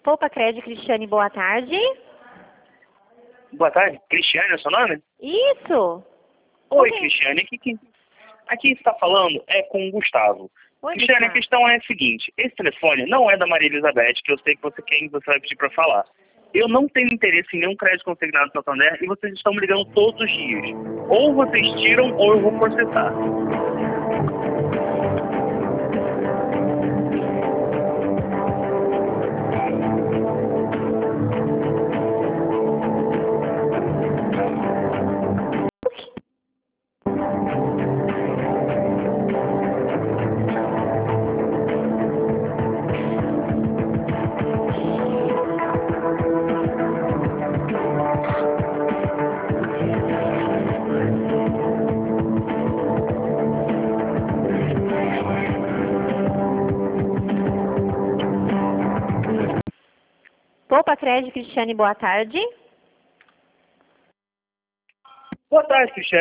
Poupa Crédito, Cristiane, boa tarde. Boa tarde, Cristiane é o seu nome? Isso. Oi, Ok. Cristiane, aqui está falando é com o Gustavo. Oi, Cristiane, a Gustavo. questão é a seguinte, esse telefone não é da Maria Elizabeth, que eu sei que você quer e você vai pedir para falar. Eu não tenho interesse em nenhum crédito consignado no Santander e vocês estão me ligando todos os dias. Ou vocês tiram ou eu vou processar. Poupa Crédito, Cristiane, boa tarde. Boa tarde, Cristiane.